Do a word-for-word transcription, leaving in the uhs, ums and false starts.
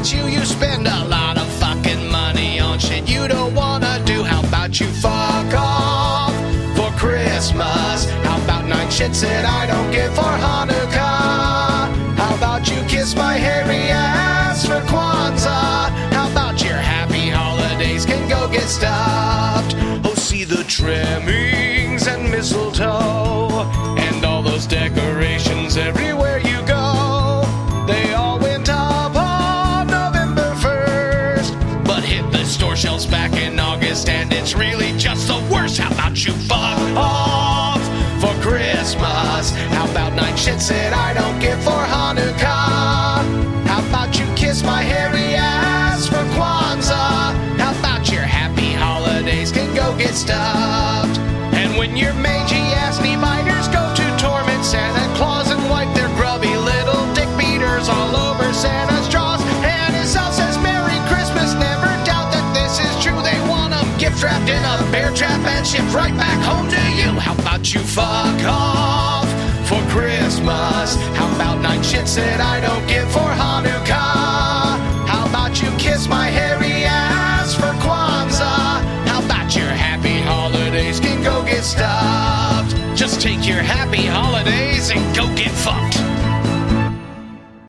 benefits you. You spend a lot of fucking money on shit you don't wanna do. How about you fuck off for Christmas? How about nine shits that I don't get for Hanukkah? How about you kiss my hairy ass for Kwanzaa? How about your happy holidays can go get stuffed? Oh, see the trimmings and mistletoe and all those decorations everywhere you go. They all went up on November first, but hit the store shelves back in August, and it's really just the worst. How about you fuck off for Christmas? How about nine shits that I don't get for Hanukkah? How about you kiss my hairy ass for Kwanzaa? How about your happy holidays can go get stuffed? And when your mangy ass knee biters go to torment Santa Claus and wipe their grubby little dick beaters all over Santa's jaws, and his elf says Merry Christmas, never doubt that this is true. They want them gift wrapped in a bear trap and shipped right back home to you. How about you fuck off for Christmas? How about nine shits that I don't get for Hanukkah? How about you kiss my hairy ass for Kwanzaa? How about your happy holidays can go get stuffed? Just take your happy holidays and go get fucked.